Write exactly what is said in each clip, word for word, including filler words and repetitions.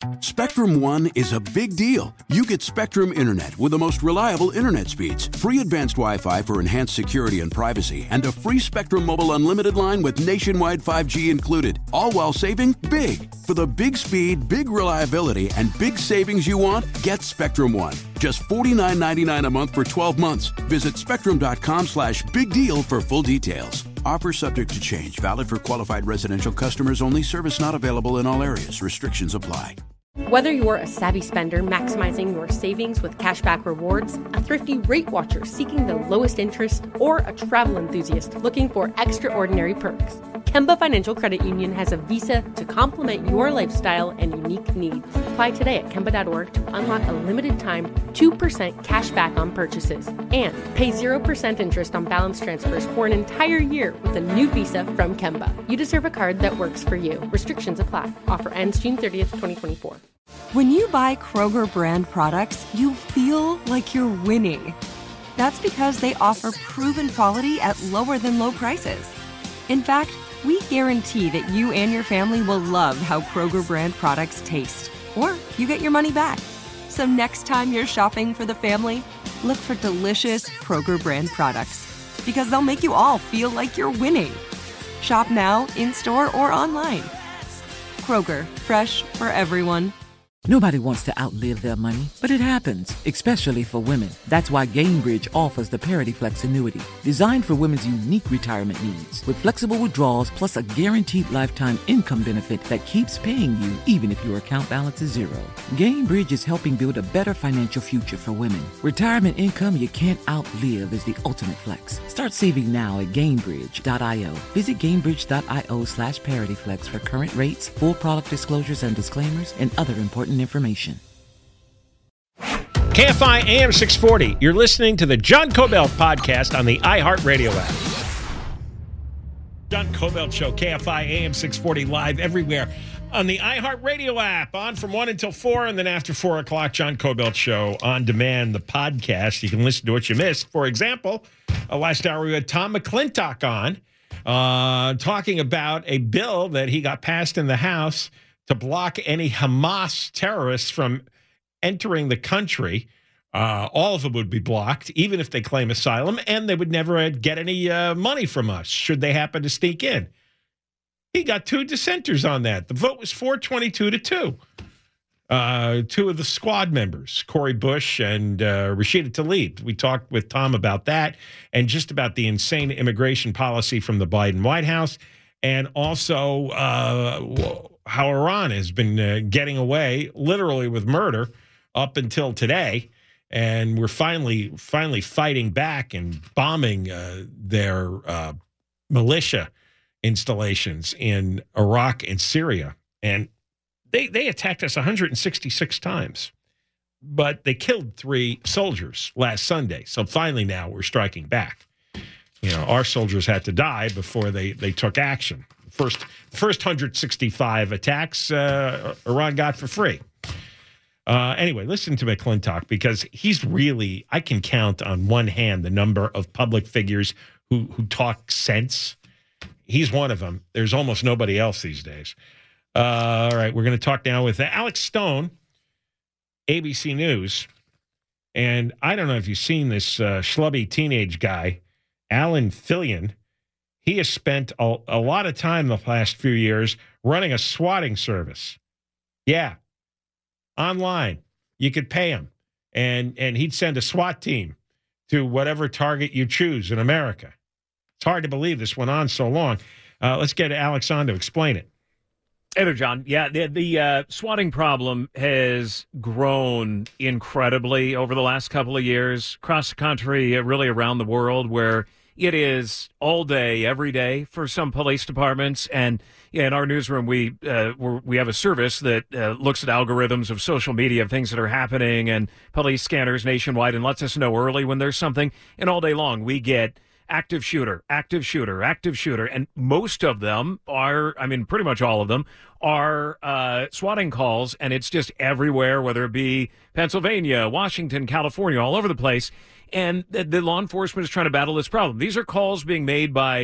Spectrum One is a big deal. You get Spectrum Internet with the most reliable internet speeds, free advanced Wi-Fi for enhanced security and privacy, and a free Spectrum Mobile Unlimited line with nationwide five G included, all while saving big. For the big speed, big reliability, and big savings you want, get Spectrum One. Just forty-nine ninety-nine a month for twelve months. Visit spectrum.com slash big deal for full details. Offer subject to change. Valid for qualified residential customers only. Service not available in all areas. Restrictions apply. Whether you're a savvy spender maximizing your savings with cashback rewards, a thrifty rate watcher seeking the lowest interest, or a travel enthusiast looking for extraordinary perks, Kemba Financial Credit Union has a visa to complement your lifestyle and unique needs. Apply today at Kemba dot org to unlock a limited time two percent cash back on purchases and pay zero percent interest on balance transfers for an entire year with a new visa from Kemba. You deserve a card that works for you. Restrictions apply. Offer ends June thirtieth, twenty twenty-four. When you buy Kroger brand products, you feel like you're winning. That's because they offer proven quality at lower than low prices. In fact, we guarantee that you and your family will love how Kroger brand products taste, or you get your money back. So next time you're shopping for the family, look for delicious Kroger brand products, because they'll make you all feel like you're winning. Shop now, in-store, or online. Kroger, fresh for everyone. Nobody wants to outlive their money, but it happens, especially for women. That's why Gainbridge offers the Parity Flex annuity, designed for women's unique retirement needs, with flexible withdrawals plus a guaranteed lifetime income benefit that keeps paying you even if your account balance is zero. Gainbridge is helping build a better financial future for women. Retirement income you can't outlive is the ultimate flex. Start saving now at Gainbridge dot io. Visit Gainbridge dot io slash ParityFlex for current rates, full product disclosures and disclaimers, and other important information. K F I A M six forty. You're listening to the John Kobylt podcast on the iHeartRadio app. John Kobylt Show, K F I A M six forty, live everywhere on the iHeartRadio app. On from one until four, and then after four o'clock, John Kobylt Show on demand, the podcast. You can listen to what you missed. For example, uh, last hour we had Tom McClintock on uh, talking about a bill that he got passed in the House to block any Hamas terrorists from entering the country. Uh, all of them would be blocked, even if they claim asylum, and they would never get any uh, money from us should they happen to sneak in. He got two dissenters on that. The vote was four twenty-two to two. Uh, two of the squad members, Cori Bush and uh, Rashida Tlaib. We talked with Tom about that and just about the insane immigration policy from the Biden White House, and also uh, how Iran has been uh, getting away literally with murder up until today. And we're finally, finally fighting back and bombing uh, their uh, militia installations in Iraq and Syria. And they, they attacked us one hundred sixty-six times, but they killed three soldiers last Sunday. So finally now we're striking back. You know, our soldiers had to die before they, they took action. First, first one hundred sixty-five attacks uh, Iran got for free. Uh, anyway, listen to McClintock, because he's really, I can count on one hand the number of public figures who, who talk sense. He's one of them. There's almost nobody else these days. Uh, all right, we're going to talk now with Alex Stone, A B C News. And I don't know if you've seen this uh, schlubby teenage guy, Alan Fillion. He has spent a, a lot of time the past few years running a swatting service. Yeah. Online. You could pay him. And, and he'd send a SWAT team to whatever target you choose in America. It's hard to believe this went on so long. Uh, let's get Alex on to explain it. Hey there, John. Yeah, the, the uh, swatting problem has grown incredibly over the last couple of years across the country, uh, really around the world, where it is all day, every day for some police departments. And yeah, in our newsroom, we uh, we're, we have a service that uh, looks at algorithms of social media, of things that are happening, and police scanners nationwide, and lets us know early when there's something. And all day long, we get active shooter, active shooter, active shooter. And most of them are, I mean, pretty much all of them are uh, swatting calls, and it's just everywhere, whether it be Pennsylvania, Washington, California, all over the place. And the, the law enforcement is trying to battle this problem. These are calls being made by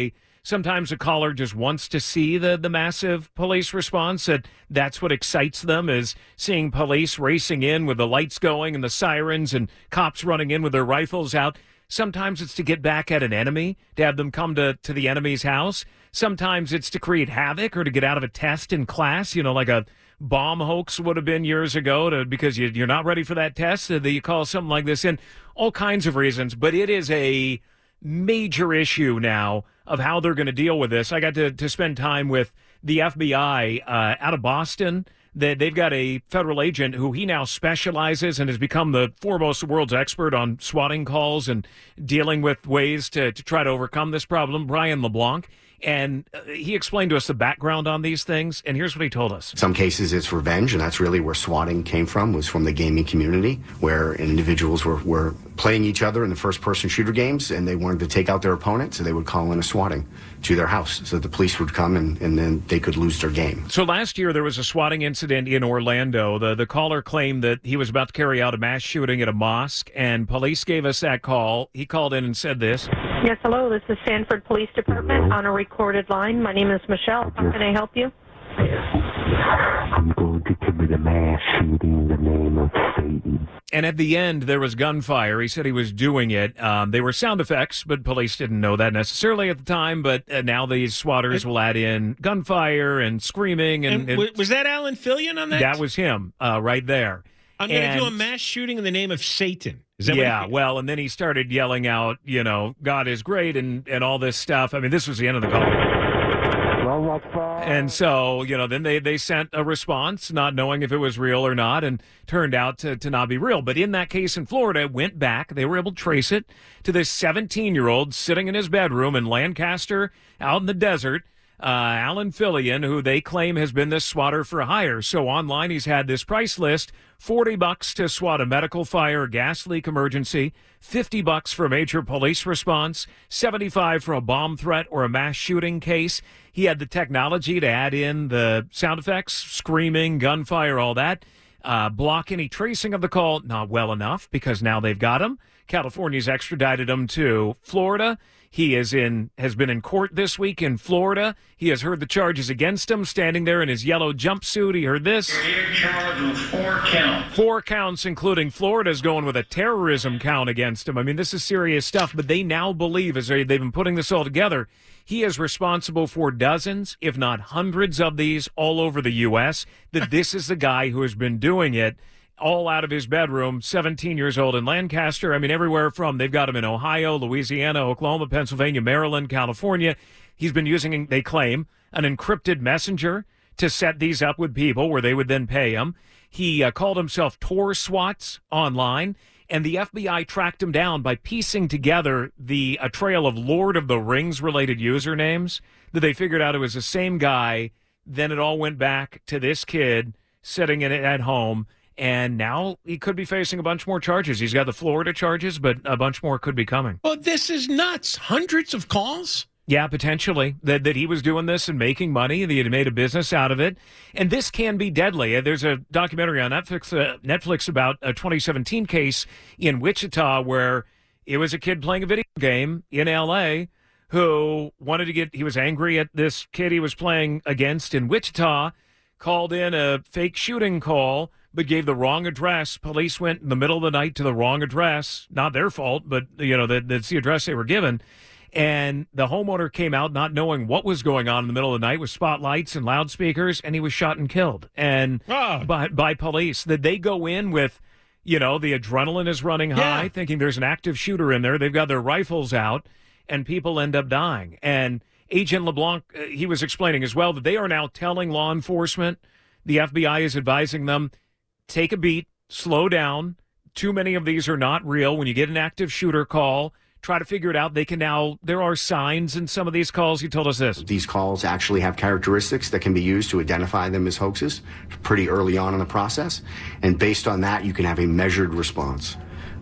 Sometimes a caller just wants to see the, the massive police response. That that's what excites them, is seeing police racing in with the lights going and the sirens and cops running in with their rifles out. Sometimes it's to get back at an enemy, to have them come to, to the enemy's house. Sometimes it's to create havoc or to get out of a test in class, you know, like a bomb hoax would have been years ago, to, because you, you're not ready for that test, so that you call something like this in. All kinds of reasons, but it is a major issue now of how they're going to deal with this. I got to, to spend time with the F B I uh, out of Boston. They, they've got a federal agent who he now specializes and has become the foremost world's expert on swatting calls and dealing with ways to, to try to overcome this problem, Brian LeBlanc. And he explained to us the background on these things, and here's what he told us. In some cases, it's revenge, and that's really where swatting came from, was from the gaming community, where individuals were, were playing each other in the first-person shooter games, and they wanted to take out their opponent, so they would call in a swatting to their house, so the police would come, and, and then they could lose their game. So last year, there was a swatting incident in Orlando. The, the caller claimed that he was about to carry out a mass shooting at a mosque, and police gave us that call. He called in and said this. Yes, hello, this is Sanford Police Department. Hello. On a recorded line. My name is Michelle. How can I help you? I'm going to commit a mass shooting in the name of Satan. And at the end, there was gunfire. He said he was doing it. Um, they were sound effects, but police didn't know that necessarily at the time. But uh, now these swatters will add in gunfire and screaming. And, and, and was that Alan Fillion on that? That was him uh, right there. I'm going to do a mass shooting in the name of Satan. Is that yeah, what well, and then he started yelling out, you know, God is great and, and all this stuff. I mean, this was the end of the call. And so, you know, then they, they sent a response, not knowing if it was real or not, and turned out to, to not be real. But in that case in Florida, it went back. They were able to trace it to this seventeen-year-old sitting in his bedroom in Lancaster out in the desert, uh, Alan Fillion, who they claim has been this swatter for hire. So online, he's had this price list: forty bucks to swat a medical fire, gas leak emergency, fifty bucks for a major police response, seventy-five for a bomb threat or a mass shooting case. He had the technology to add in the sound effects, screaming, gunfire, all that. Uh, block any tracing of the call, not well enough, because now they've got him. California's extradited him to Florida. He is in, has been in court this week in Florida. He has heard the charges against him, standing there in his yellow jumpsuit. He heard this. You're charged with four counts. Four counts, including Florida's going with a terrorism count against him. I mean, this is serious stuff, but they now believe, as they've been putting this all together, he is responsible for dozens, if not hundreds of these all over the U S, that this is the guy who has been doing it all out of his bedroom, seventeen years old in Lancaster. I mean, everywhere from, they've got him in Ohio, Louisiana, Oklahoma, Pennsylvania, Maryland, California. He's been using, they claim, an encrypted messenger to set these up with people where they would then pay him. He uh, called himself Tor Swats online, and the F B I tracked him down by piecing together the a trail of Lord of the Rings-related usernames, that they figured out it was the same guy. Then it all went back to this kid sitting in it at home. And now he could be facing a bunch more charges. He's got the Florida charges, but a bunch more could be coming. Oh, this is nuts. Hundreds of calls? Yeah, potentially. That that he was doing this and making money, that he had made a business out of it. And this can be deadly. There's a documentary on Netflix, uh, Netflix about a twenty seventeen case in Wichita where it was a kid playing a video game in L A who wanted to get, he was angry at this kid he was playing against in Wichita, called in a fake shooting call, but gave the wrong address. Police went in the middle of the night to the wrong address. Not their fault, but, you know, that, that's the address they were given. And the homeowner came out not knowing what was going on in the middle of the night with spotlights and loudspeakers, and he was shot and killed. And oh. by, by police, that they go in with, you know, the adrenaline is running high, yeah. thinking there's an active shooter in there. They've got their rifles out, and people end up dying. And Agent LeBlanc, uh, he was explaining as well that they are now telling law enforcement, the F B I is advising them, take a beat, slow down. Too many of these are not real. When you get an active shooter call, try to figure it out. They can now, there are signs in some of these calls. He told us this. These calls actually have characteristics that can be used to identify them as hoaxes pretty early on in the process. And based on that, you can have a measured response.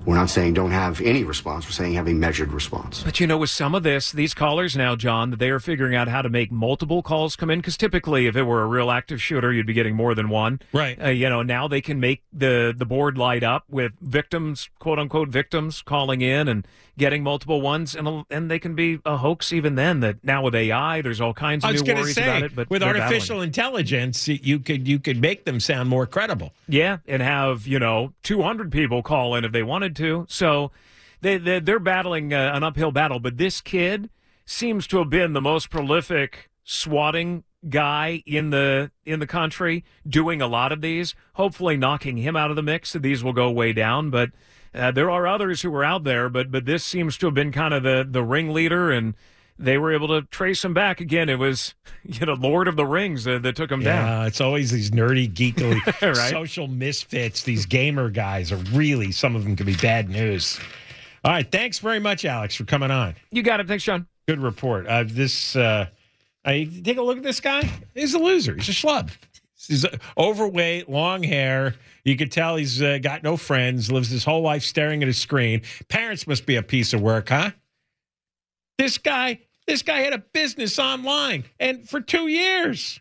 We're not saying don't have any response. We're saying have a measured response. But, you know, with some of this, these callers now, John, they are figuring out how to make multiple calls come in. Because typically, if it were a real active shooter, you'd be getting more than one. Right. Uh, you know, now they can make the, the board light up with victims, quote-unquote victims, calling in and getting multiple ones. And and they can be a hoax even then. That now with A I, there's all kinds of I was new gonna worries say, about it. But with they're artificial battling. intelligence, you could you could make them sound more credible. Yeah, and have, you know, two hundred people call in if they wanted to. So they, they, they're battling uh, an uphill battle. But this kid seems to have been the most prolific swatting guy in the in the country, doing a lot of these, hopefully knocking him out of the mix. So these will go way down. But uh, there are others who were out there, but but this seems to have been kind of the, the ringleader, and they were able to trace him back. Again, it was, you know, Lord of the Rings uh, that took him yeah, down. It's always these nerdy, geekly, Right? social misfits. These gamer guys are really, some of them could be bad news. All right, thanks very much, Alex, for coming on. You got it. Thanks, John. Good report. Uh, this, uh, I take a look at this guy. He's a loser. He's a schlub. He's overweight, long hair. You could tell he's uh, got no friends, lives his whole life staring at a screen. Parents must be a piece of work, huh? This guy, this guy had a business online, and for two years.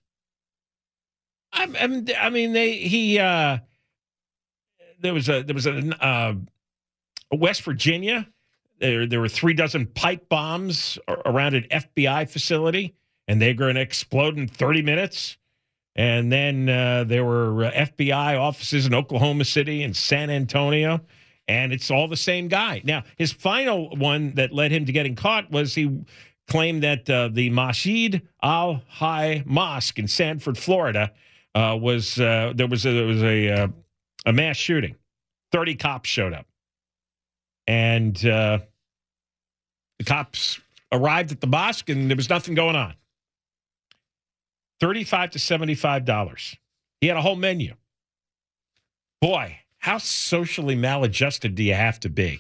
I, I mean, they he uh, there was a there was a, uh, West Virginia. There there were three dozen pipe bombs around an F B I facility, and they're going to explode in thirty minutes. And then uh, there were uh, F B I offices in Oklahoma City and San Antonio, and it's all the same guy. Now, his final one that led him to getting caught was he claimed that uh, the Masjid Al-High Mosque in Sanford, Florida, uh, was uh, there was a, there was a uh, a mass shooting. Thirty cops showed up, and uh, the cops arrived at the mosque, and there was nothing going on. Thirty-five to seventy-five dollars. He had a whole menu. Boy, how socially maladjusted do you have to be?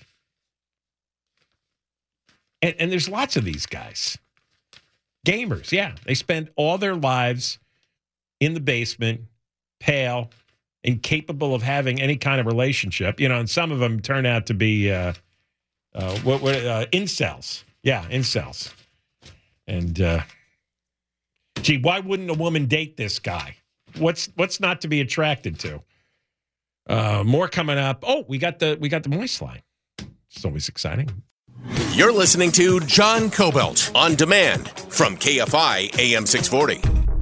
And, and there's lots of these guys. Gamers, yeah. They spend all their lives in the basement, pale, incapable of having any kind of relationship. You know, and some of them turn out to be uh, uh, what, what uh, incels. Yeah, incels. And, uh, gee, why wouldn't a woman date this guy? What's what's not to be attracted to? Uh, more coming up. Oh, we got the we got the Moist Line. It's always exciting. You're listening to John Cobelt on demand from K F I A M six forty.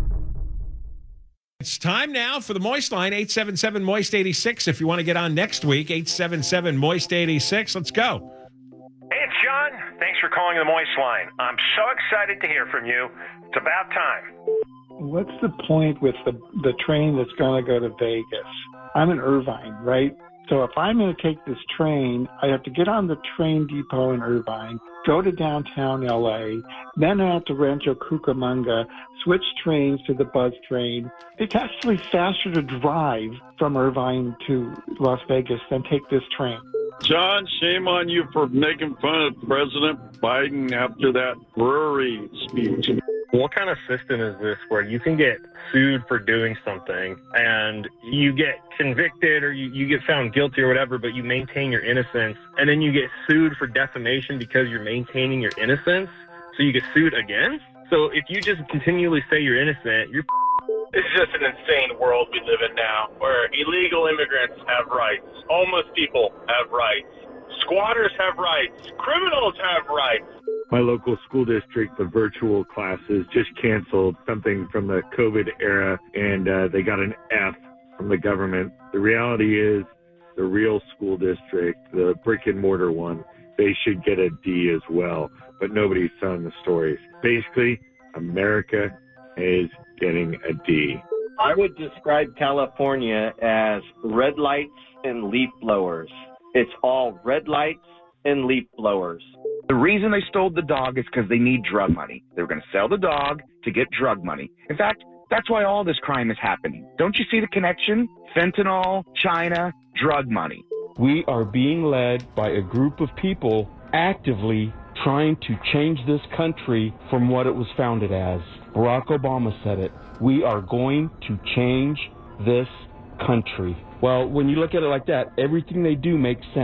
It's time now for the Moist Line, eight seven seven, moist eighty-six. If you want to get on next week, eight seven seven, moist eighty-six. Let's go. Hey, it's John. Thanks for calling the Moist Line. I'm so excited to hear from you. It's about time. What's the point with the the train that's going to go to Vegas? I'm in Irvine, right? So if I'm going to take this train, I have to get on the train depot in Irvine, go to downtown L A, then I have to Rancho Cucamonga, switch trains to the Buzz train. It's actually faster to drive from Irvine to Las Vegas than take this train. John, shame on you for making fun of President Biden after that brewery speech. What kind of system is this where you can get sued for doing something and you get convicted or you, you get found guilty or whatever, but you maintain your innocence, and then you get sued for defamation because you're maintaining your innocence, so you get sued again? So if you just continually say you're innocent, you're It's just an insane world we live in now, where illegal immigrants have rights, homeless people have rights, squatters have rights, criminals have rights. My local school district, the virtual classes just canceled something from the COVID era, and uh, they got an F from the government. The reality is the real school district, the brick and mortar one, they should get a D as well, but nobody's telling the stories. Basically, America is getting a D. I would describe California as red lights and leaf blowers. It's all red lights and leaf blowers. The reason they stole the dog is because they need drug money. They were going to sell the dog to get drug money. In fact, that's why all this crime is happening. Don't you see the connection? Fentanyl, China, drug money. We are being led by a group of people actively trying to change this country from what it was founded as. Barack Obama said it. We are going to change this country. Well, when you look at it like that, everything they do makes sense.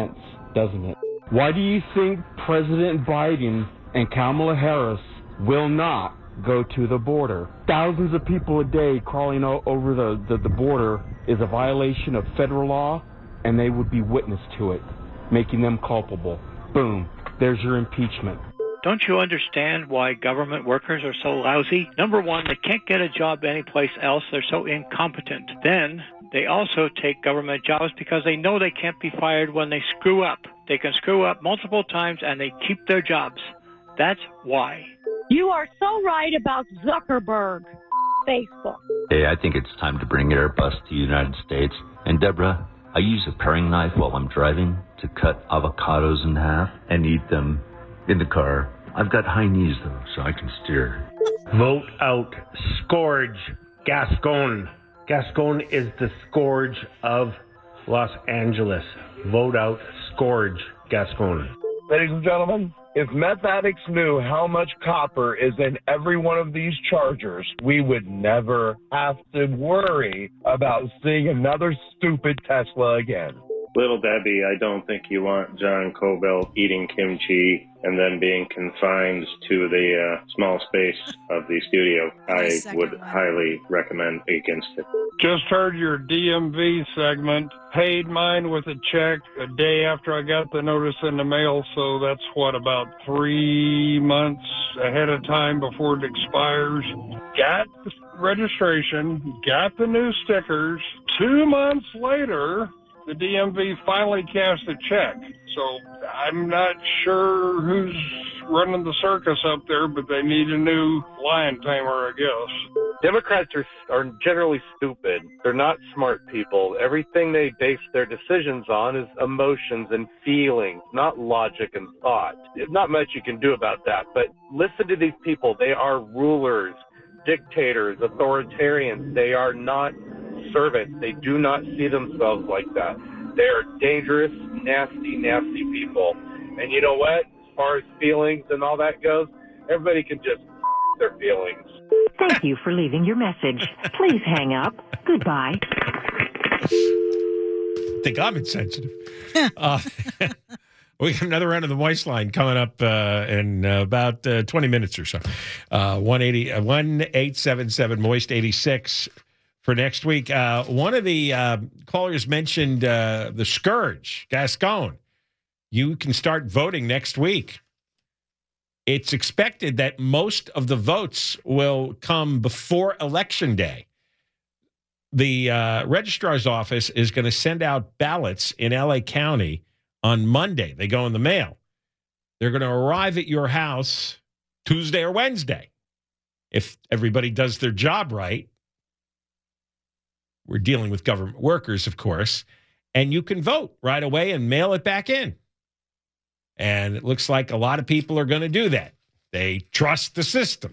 doesn't it? Why do you think President Biden and Kamala Harris will not go to the border? Thousands of people a day crawling o- over the, the, the border is a violation of federal law, and they would be witness to it, making them culpable. Boom. There's your impeachment. Don't you understand why government workers are so lousy? Number one, they can't get a job anyplace else. They're so incompetent. Then they also take government jobs because they know they can't be fired when they screw up. They can screw up multiple times and they keep their jobs. That's why. You are so right about Zuckerberg. Facebook. Hey, I think it's time to bring Airbus to the United States. And Deborah, I use a paring knife while I'm driving to cut avocados in half and eat them in the car. I've got high knees, though, so I can steer. Vote out Scourge Gascon. Gascon is the scourge of Los Angeles. Vote out Scourge Gascon. Ladies and gentlemen, if meth addicts knew how much copper is in every one of these chargers, we would never have to worry about seeing another stupid Tesla again. Little Debbie, I don't think you want John Kobylt eating kimchi and then being confined to the uh, small space of the studio. I would highly recommend against it. Just heard your D M V segment. Paid mine with a check a day after I got the notice in the mail, so that's what, about three months ahead of time before it expires. Got the registration, got the new stickers. Two months later, the D M V finally cashed a check. So I'm not sure who's running the circus up there, but they need a new lion tamer, I guess. Democrats are are generally stupid. They're not smart people. Everything they base their decisions on is emotions and feelings, not logic and thought. There's not much you can do about that, but listen to these people. They are rulers, dictators, authoritarians. They are not servants. They do not see themselves like that. They are dangerous, nasty, nasty people. And you know what? As far as feelings and all that goes, everybody can just their feelings. Thank you for leaving your message. Please hang up. Goodbye. I think I'm insensitive. uh, we got another round of the voice line coming up uh, in uh, about uh, twenty minutes or so. Uh, one eighty, uh, one eight seven seven Moist eighty-six for next week. Uh, one of the uh, callers mentioned uh, the Scourge, Gascon. You can start voting next week. It's expected that most of the votes will come before Election Day. The uh, registrar's office is going to send out ballots in L A County on Monday. They go in the mail. They're going to arrive at your house Tuesday or Wednesday. If everybody does their job right, we're dealing with government workers, of course, and you can vote right away and mail it back in. And it looks like a lot of people are going to do that. They trust the system.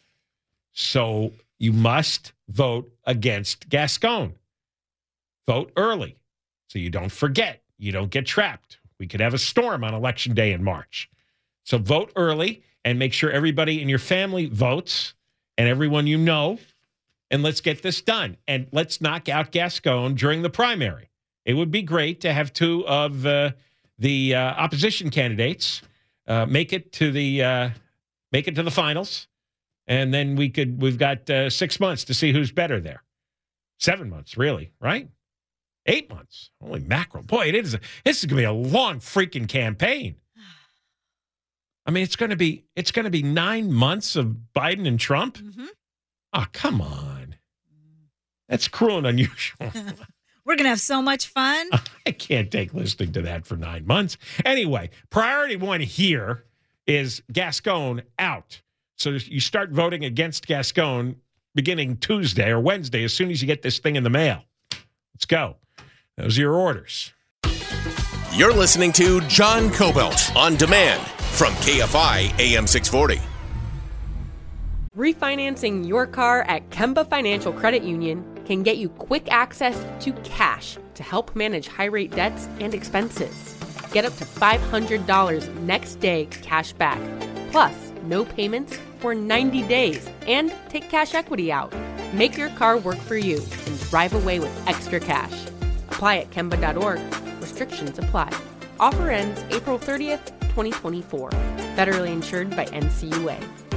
So you must vote against Gascon. Vote early so you don't forget. You don't get trapped. We could have a storm on Election Day in March. So vote early and make sure everybody in your family votes and everyone you know. And let's get this done. And let's knock out Gascon during the primary. It would be great to have two of uh, the uh, opposition candidates uh, make it to the uh, make it to the finals, and then we could we've got uh, six months to see who's better there. Seven months, really, right? Eight months. Holy mackerel! Boy, it is. A, this is going to be a long freaking campaign. I mean, it's going to be it's going to be nine months of Biden and Trump. Mm-hmm. Oh, come on. That's cruel and unusual. We're going to have so much fun. I can't take listening to that for nine months. Anyway, priority one here is Gascon out. So you start voting against Gascon beginning Tuesday or Wednesday as soon as you get this thing in the mail. Let's go. Those are your orders. You're listening to John Kobylt on demand from K F I A M six forty. Refinancing your car at Kemba Financial Credit Union can get you quick access to cash to help manage high-rate debts and expenses. Get up to five hundred dollars next day cash back, plus no payments for ninety days, and take cash equity out. Make your car work for you and drive away with extra cash. Apply at Kemba dot org. Restrictions apply. Offer ends April thirtieth, twenty twenty-four. Federally insured by N C U A.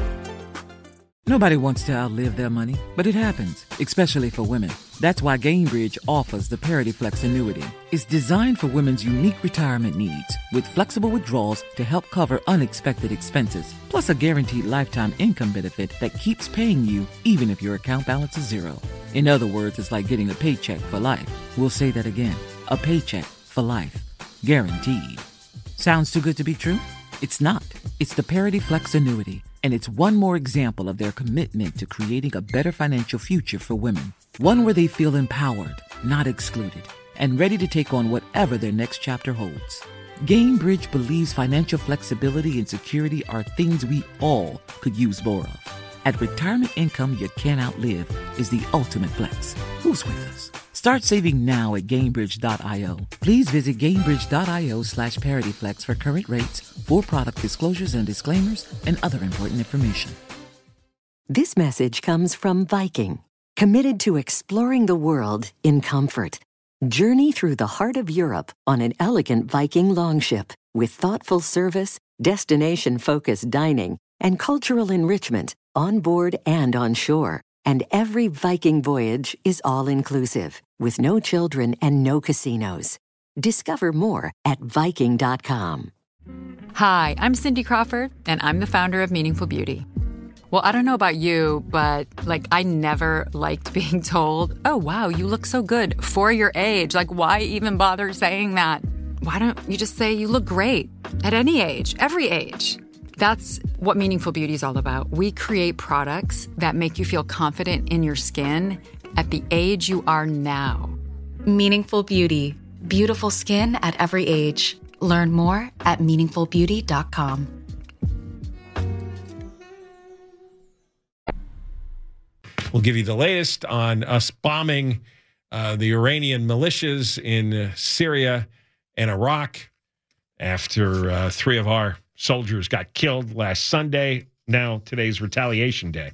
Nobody wants to outlive their money, but it happens, especially for women. That's why Gainbridge offers the Parity Flex annuity. It's designed for women's unique retirement needs, with flexible withdrawals to help cover unexpected expenses, plus a guaranteed lifetime income benefit that keeps paying you even if your account balance is zero. In other words, it's like getting a paycheck for life. We'll say that again. A paycheck for life. Guaranteed. Sounds too good to be true? It's not. It's the Parity Flex annuity, and it's one more example of their commitment to creating a better financial future for women. One where they feel empowered, not excluded, and ready to take on whatever their next chapter holds. Gainbridge believes financial flexibility and security are things we all could use more of. At retirement income you can't outlive is the ultimate flex. Who's with us? Start saving now at Gainbridge dot io. Please visit Gainbridge dot io slash ParityFlex for current rates, for product disclosures and disclaimers, and other important information. This message comes from Viking, committed to exploring the world in comfort. Journey through the heart of Europe on an elegant Viking longship with thoughtful service, destination-focused dining, and cultural enrichment on board and on shore. And every Viking voyage is all-inclusive, with no children and no casinos. Discover more at Viking dot com. Hi, I'm Cindy Crawford, and I'm the founder of Meaningful Beauty. Well, I don't know about you, but, like, I never liked being told, oh, wow, you look so good for your age. Like, why even bother saying that? Why don't you just say you look great at any age, every age? That's what Meaningful Beauty is all about. We create products that make you feel confident in your skin at the age you are now. Meaningful Beauty. Beautiful skin at every age. Learn more at meaningful beauty dot com. We'll give you the latest on us bombing uh, the Iranian militias in uh, Syria and Iraq after uh, three of our soldiers got killed last Sunday. Now today's retaliation day.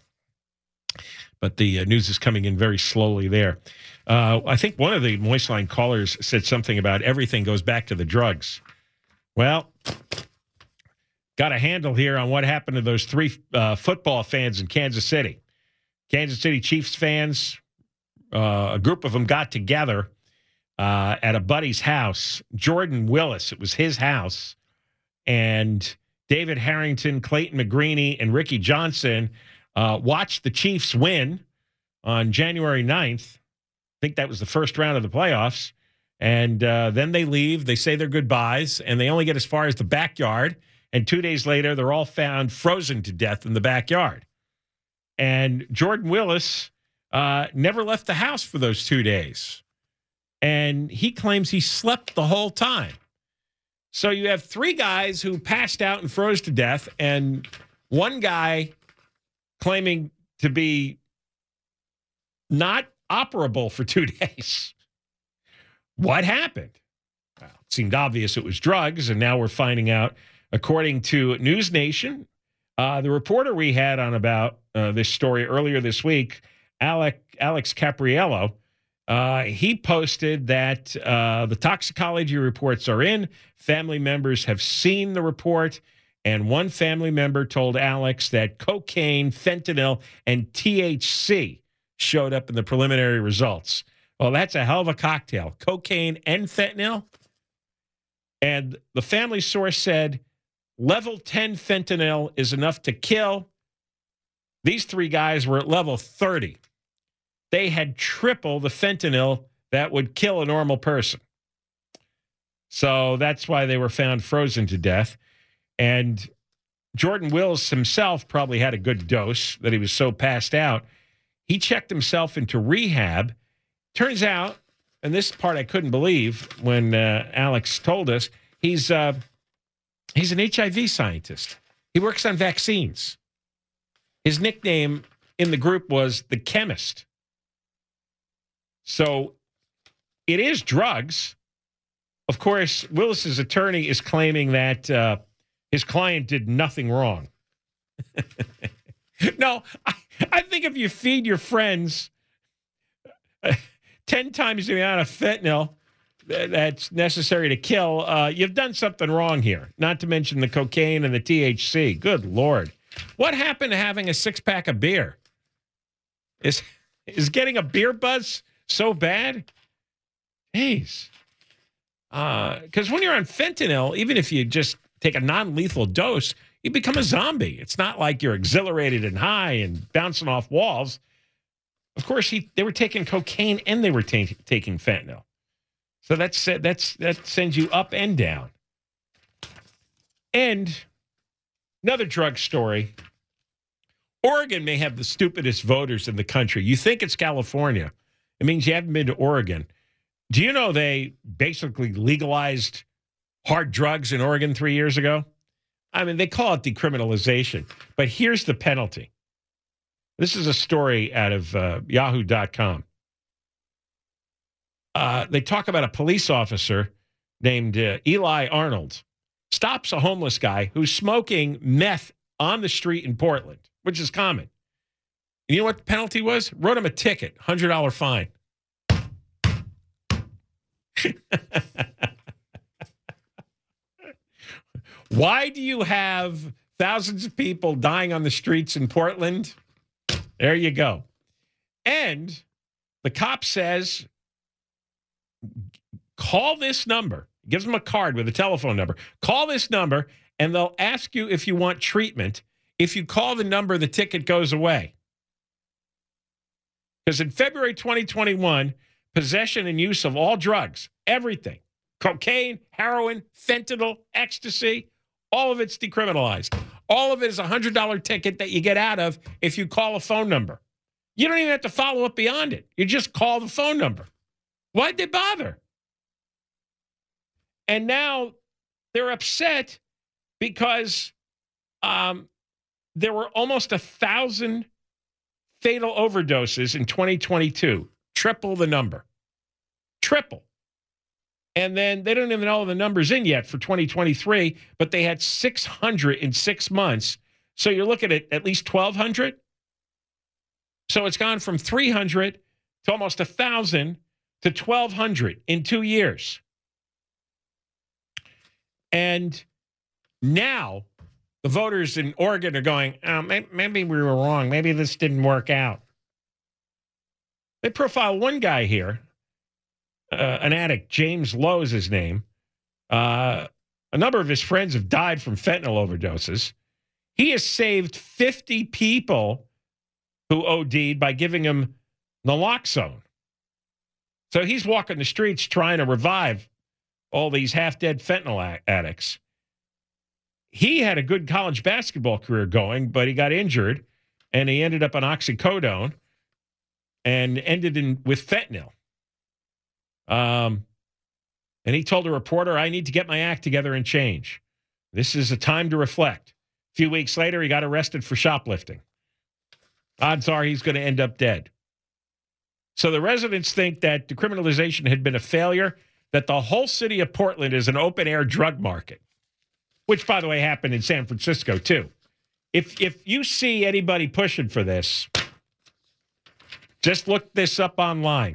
But the uh, news is coming in very slowly there. Uh, I think one of the Moist Line callers said something about everything goes back to the drugs. Well, got a handle here on what happened to those three uh, football fans in Kansas City. Kansas City Chiefs fans, uh, a group of them got together uh, at a buddy's house. Jordan Willis, it was his house. And David Harrington, Clayton McGreeny, and Ricky Johnson uh, watched the Chiefs win on January ninth. I think that was the first round of the playoffs. And uh, then they leave. They say their goodbyes, and they only get as far as the backyard. And two days later, they're all found frozen to death in the backyard. And Jordan Willis uh, never left the house for those two days. And he claims he slept the whole time. So you have three guys who passed out and froze to death, and one guy claiming to be not operable for two days. What happened? Well, it seemed obvious it was drugs, and now we're finding out, according to News Nation, uh, the reporter we had on about uh, this story earlier this week, Alec, Alex Capriello, Uh, he posted that uh, the toxicology reports are in. Family members have seen the report, and one family member told Alex that cocaine, fentanyl, and T H C showed up in the preliminary results. Well, that's a hell of a cocktail. Cocaine and fentanyl. And the family source said level ten fentanyl is enough to kill. These three guys were at level thirty. They had triple the fentanyl that would kill a normal person. So that's why they were found frozen to death. And Jordan Willis himself probably had a good dose that he was so passed out. He checked himself into rehab. Turns out, and this part I couldn't believe when uh, Alex told us, he's uh, he's an H I V scientist. He works on vaccines. His nickname in the group was the Chemist. So it is drugs. Of course, Willis's attorney is claiming that uh, his client did nothing wrong. No, I, I think if you feed your friends uh, ten times the amount of fentanyl th- that's necessary to kill, uh, you've done something wrong here. Not to mention the cocaine and the T H C. Good Lord. What happened to having a six-pack of beer? Is, is getting a beer buzz so bad? Jeez. Because uh, when you're on fentanyl, even if you just take a non-lethal dose, you become a zombie. It's not like you're exhilarated and high and bouncing off walls. Of course, he, they were taking cocaine and they were t- taking fentanyl. So that's, that's, that sends you up and down. And another drug story. Oregon may have the stupidest voters in the country. You think it's California. It means you haven't been to Oregon. Do you know they basically legalized hard drugs in Oregon three years ago? I mean, they call it decriminalization, but here's the penalty. This is a story out of uh, yahoo dot com. Uh, they talk about a police officer named uh, Eli Arnold stops a homeless guy who's smoking meth on the street in Portland, which is common. And you know what the penalty was? Wrote him a ticket, one hundred dollars fine. Why do you have thousands of people dying on the streets in Portland? There you go. And the cop says, call this number. Gives them a card with a telephone number. Call this number, and they'll ask you if you want treatment. If you call the number, the ticket goes away. Because in February twenty twenty-one, possession and use of all drugs, everything, cocaine, heroin, fentanyl, ecstasy, all of it's decriminalized. All of it is a one hundred dollars ticket that you get out of if you call a phone number. You don't even have to follow up beyond it. You just call the phone number. Why'd they bother? And now they're upset because um, there were almost a thousand fatal overdoses in twenty twenty-two. Triple the number. Triple. And then they don't even know the numbers in yet for twenty twenty-three, but they had six hundred in six months. So you're looking at at least twelve hundred. So it's gone from three hundred to almost one thousand to twelve hundred in two years. And now the voters in Oregon are going, oh, maybe we were wrong. Maybe this didn't work out. They profile one guy here. Uh, an addict, James Lowe is his name. Uh, a number of his friends have died from fentanyl overdoses. He has saved fifty people who O D'd by giving them naloxone. So he's walking the streets trying to revive all these half-dead fentanyl addicts. He had a good college basketball career going, but he got injured, and he ended up on oxycodone and ended in with fentanyl. Um, and he told a reporter, I need to get my act together and change. This is a time to reflect. A few weeks later, he got arrested for shoplifting. Odds are he's going to end up dead. So the residents think that decriminalization had been a failure, that the whole city of Portland is an open-air drug market, which, by the way, happened in San Francisco, too. If, if you see anybody pushing for this, just look this up online.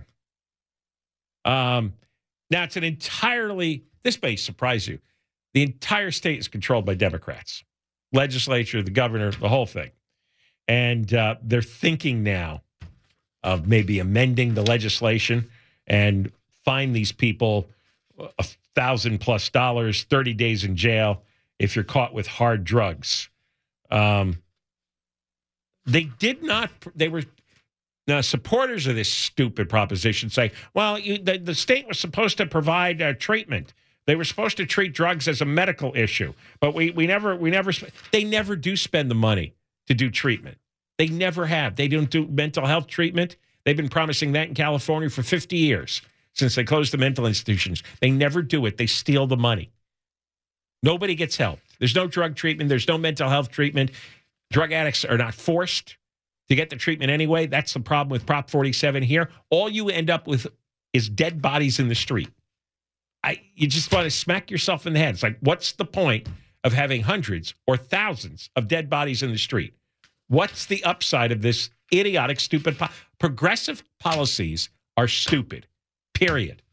Um, now, it's an entirely, this may surprise you, the entire state is controlled by Democrats. Legislature, the governor, the whole thing. And uh, they're thinking now of maybe amending the legislation and fine these people a thousand plus dollars, thirty days in jail if you're caught with hard drugs. Um, they did not, they were... Now, supporters of this stupid proposition say, well, you, the, the state was supposed to provide uh, treatment. They were supposed to treat drugs as a medical issue. But we we never, we never, they never do spend the money to do treatment. They never have. They don't do mental health treatment. They've been promising that in California for fifty years since they closed the mental institutions. They never do it. They steal the money. Nobody gets help. There's no drug treatment. There's no mental health treatment. Drug addicts are not forced to get the treatment anyway. That's the problem with Prop forty-seven here. All you end up with is dead bodies in the street. I, you just want to smack yourself in the head. It's like, what's the point of having hundreds or thousands of dead bodies in the street? What's the upside of this idiotic, stupid... Po- Progressive policies are stupid, period.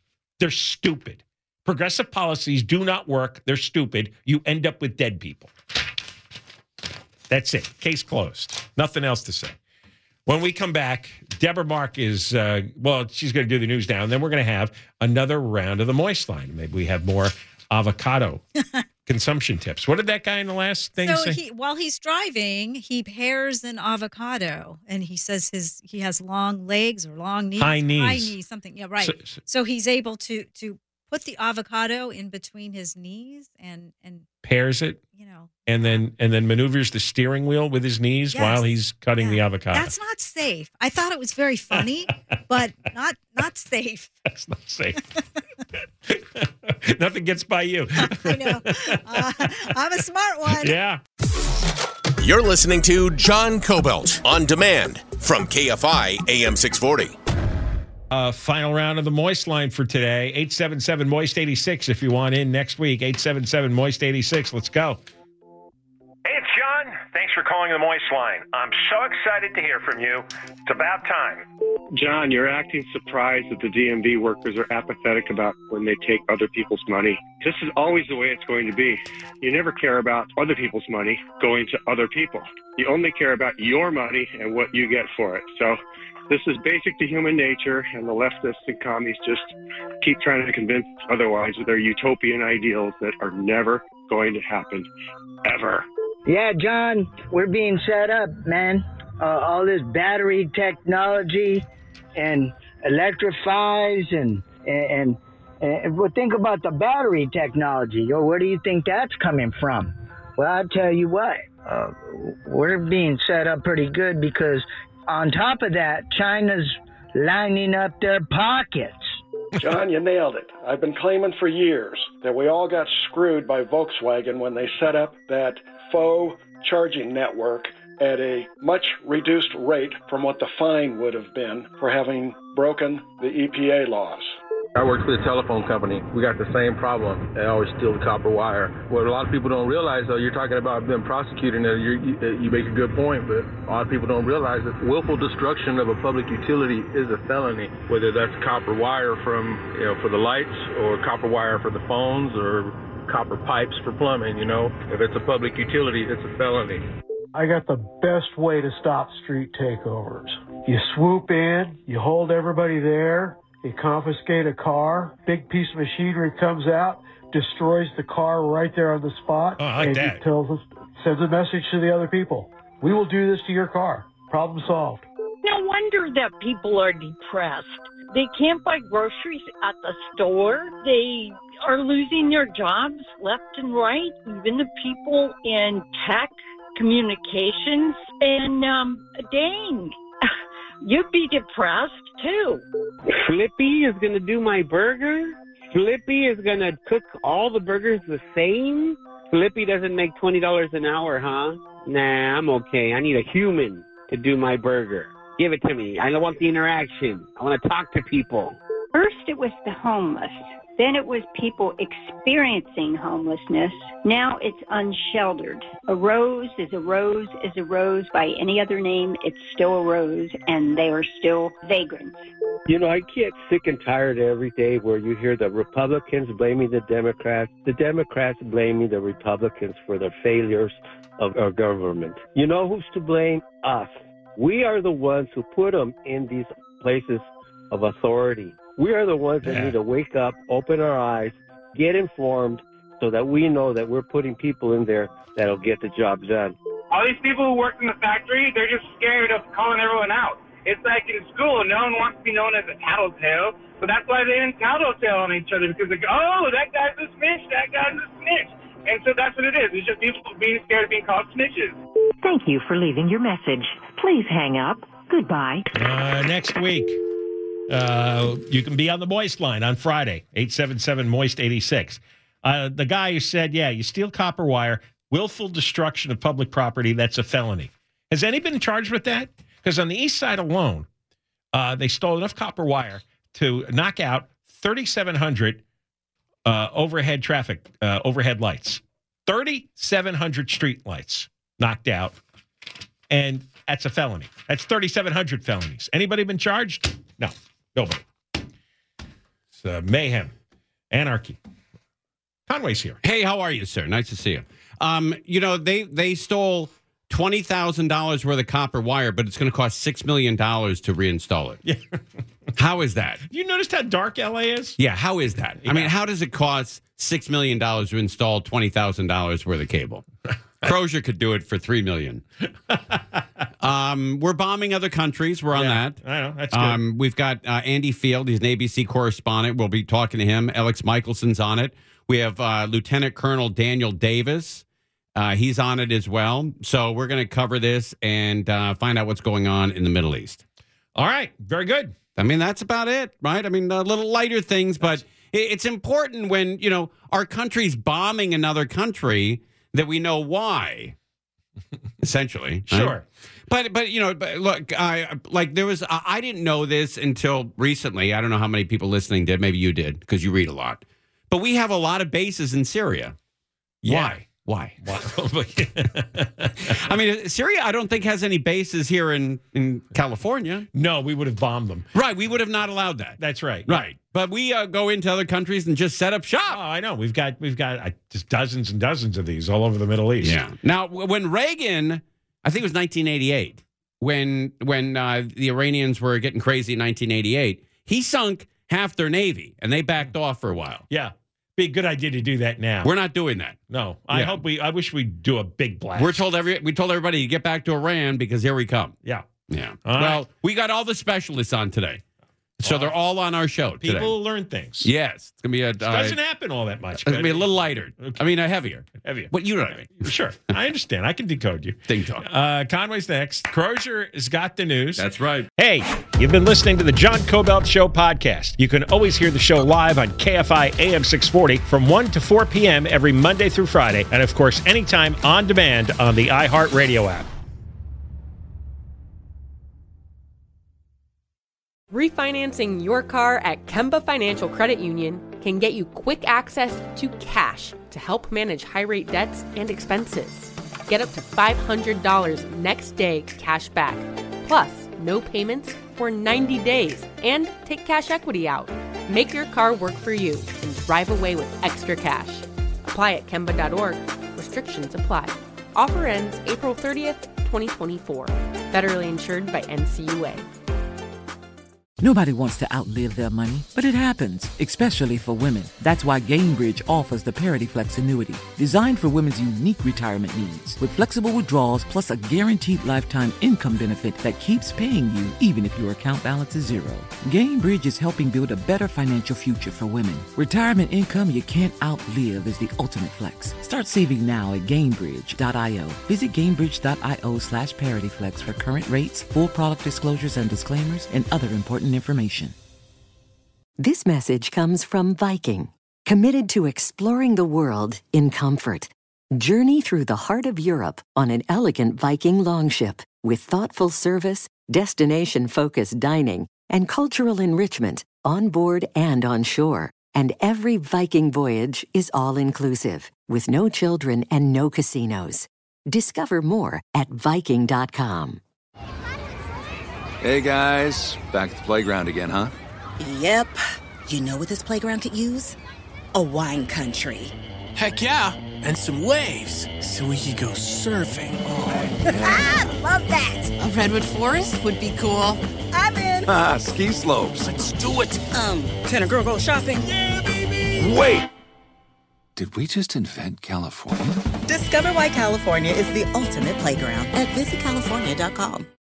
They're stupid. Progressive policies do not work. They're stupid. You end up with dead people. That's it. Case closed. Nothing else to say. When we come back, Deborah Mark is, uh, well, she's going to do the news now, and then we're going to have another round of the Moist Line. Maybe we have more avocado consumption tips. What did that guy in the last thing so say? He, while he's driving, he pears an avocado, and he says his he has long legs or long knees. High knees. High knees, something. Yeah, right. So- So, so- he's able to to put the avocado in between his knees and and Pairs it, you know, and then and then maneuvers the steering wheel with his knees Yes. while he's cutting the avocado. that's not safe. I thought it was very funny, but not not safe. That's not safe. Nothing gets by you. I know. Uh, I'm a smart one. Yeah. You're listening to John Cobelt on demand from K F I A M six forty. Uh, final round of the Moist Line for today. eight seven seven Moist eighty-six if you want in next week. eight seven seven Moist eighty-six. Let's go. Hey, it's John. Thanks for calling the Moist Line. I'm so excited to hear from you. It's about time. John, you're acting surprised that the D M V workers are apathetic about when they take other people's money. This is always the way it's going to be. You never care about other people's money going to other people. You only care about your money and what you get for it. So this is basic to human nature, and the leftists and commies just keep trying to convince us otherwise with their utopian ideals that are never going to happen, ever. Yeah, John, we're being set up, man. Uh, all this battery technology and electrifies and, and, and, and well, think about the battery technology. Yo, where do you think that's coming from? Well, I'll tell you what, uh, we're being set up pretty good because on top of that, China's lining up their pockets. John, you nailed it. I've been claiming for years that we all got screwed by Volkswagen when they set up that faux charging network at a much reduced rate from what the fine would have been for having broken the E P A laws. I worked for the telephone company. We got the same problem. They always steal the copper wire. What a lot of people don't realize, though, you're talking about being prosecuted, and you, you, you make a good point, but a lot of people don't realize that willful destruction of a public utility is a felony, whether that's copper wire from, you know, for the lights, or copper wire for the phones, or copper pipes for plumbing, you know. If it's a public utility, it's a felony. I got the best way to stop street takeovers. You swoop in, you hold everybody there, you confiscate a car, big piece of machinery comes out, destroys the car right there on the spot, oh, I like and that. It tells us, sends a message to the other people. We will do this to your car. Problem solved. No wonder that people are depressed. They can't buy groceries at the store. They are losing their jobs left and right, even the people in tech, communications, and um, dang, you'd be depressed too. Flippy is going to do my burger? Flippy is going to cook all the burgers the same? Flippy doesn't make twenty dollars an hour, huh? Nah, I'm okay. I need a human to do my burger. Give it to me. I don't want the interaction. I want to talk to people. First it was the homeless. Then it was people experiencing homelessness. Now it's unsheltered. A rose is a rose is a rose. By any other name, it's still a rose, and they are still vagrants. You know, I get sick and tired every day where you hear the Republicans blaming the Democrats, the Democrats blaming the Republicans for the failures of our government. You know who's to blame? Us. We are the ones who put them in these places of authority. We are the ones that Yeah. need to wake up, open our eyes, get informed, so that we know that we're putting people in there that'll get the job done. All these people who work in the factory, they're just scared of calling everyone out. It's like in school, no one wants to be known as a tattletale, so that's why they didn't tattletale on each other, because they go, oh, that guy's a snitch, that guy's a snitch. And so that's what it is. It's just people being scared of being called snitches. Thank you for leaving your message. Please hang up. Goodbye. Uh, next week, uh, you can be on the Moist Line on Friday, eight seven seven Moist eighty-six. Uh, the guy who said, yeah, you steal copper wire, willful destruction of public property, that's a felony. Has anybody been charged with that? Because on the east side alone, uh, they stole enough copper wire to knock out thirty-seven hundred uh, overhead traffic, uh, overhead lights. thirty-seven hundred street lights knocked out. And that's a felony. That's thirty-seven hundred felonies. Anybody been charged? No, nobody. It's uh, mayhem, anarchy. Conway's here. Hey, how are you, sir? Nice to see you. Um, you know, they they stole twenty thousand dollars worth of copper wire, but it's going to cost six million dollars to reinstall it. Yeah. How is that? You noticed how dark L A is? Yeah, how is that? Yeah. I mean, how does it cost six million dollars to install twenty thousand dollars worth of cable? Crozier could do it for three million dollars. um, we're bombing other countries. We're on Yeah, that. I know. That's good. Um, we've got uh, Andy Field. He's an A B C correspondent. We'll be talking to him. Alex Michelson's on it. We have uh, Lieutenant Colonel Daniel Davis. Uh, he's on it as well. So we're going to cover this and uh, find out what's going on in the Middle East. All right. Very good. I mean, that's about it, right? I mean, a little lighter things, but it, it's important when, you know, our country's bombing another country that we know why, essentially. Sure. Right? But, but you know, but look, I like there was, I, I didn't know this until recently. I don't know how many people listening did. Maybe you did because you read a lot. But we have a lot of bases in Syria. Yeah. Why? Why? I mean, Syria, I don't think has any bases here in, in California. No, we would have bombed them. Right. We would have not allowed that. That's right. Right. But we uh, go into other countries and just set up shop. Oh, I know. We've got we've got uh, just dozens and dozens of these all over the Middle East. Yeah. Now, when Reagan, I think it was nineteen eighty-eight, when when uh, the Iranians were getting crazy in nineteen eighty-eight, he sunk half their Navy and they backed off for a while. Yeah. Be a good idea to do that now. We're not doing that. No. I Yeah. hope we I wish we'd do a big blast. We're told every we told everybody to get back to Iran because here we come. Yeah. Yeah. All well, right. we got all the specialists on today. So they're all on our show today. People learn things. Yes. It's going to be a... It doesn't happen all that much. It's going to be a little lighter. Okay. I mean, a heavier. Heavier. What you know what I mean? Sure. I understand. I can decode you. Ding dong. Uh, Conway's next. Crozier has got the news. That's right. Hey, you've been listening to the John Cobelt Show podcast. You can always hear the show live on K F I A M six forty from one to four p.m. every Monday through Friday. And, of course, anytime on demand on the iHeartRadio app. Refinancing your car at Kemba Financial Credit Union can get you quick access to cash to help manage high-rate debts and expenses. Get up to five hundred dollars next day cash back, plus no payments for ninety days, and take cash equity out. Make your car work for you and drive away with extra cash. Apply at Kemba dot org. Restrictions apply. Offer ends April thirtieth, twenty twenty-four. Federally insured by N C U A. Nobody wants to outlive their money, but it happens, especially for women. That's why Gainbridge offers the Parity Flex annuity, designed for women's unique retirement needs, with flexible withdrawals plus a guaranteed lifetime income benefit that keeps paying you even if your account balance is zero. Gainbridge is helping build a better financial future for women. Retirement income you can't outlive is the ultimate flex. Start saving now at Gainbridge dot io. Visit Gainbridge dot io slash ParityFlex for current rates, full product disclosures and disclaimers, and other important information. This message comes from Viking, committed to exploring the world in comfort. Journey through the heart of Europe on an elegant Viking longship with thoughtful service, destination-focused dining, and cultural enrichment on board and on shore. And every Viking voyage is all-inclusive, with no children and no casinos. Discover more at Viking dot com. Hey guys, back at the playground again, huh? Yep. You know what this playground could use? A wine country. Heck yeah, and some waves so we could go surfing. Oh, Ah, love that. A redwood forest would be cool. I'm in. Ah, ski slopes. Let's do it. Um, can a girl go shopping? Yeah, baby. Wait! Did we just invent California? Discover why California is the ultimate playground at visit california dot com.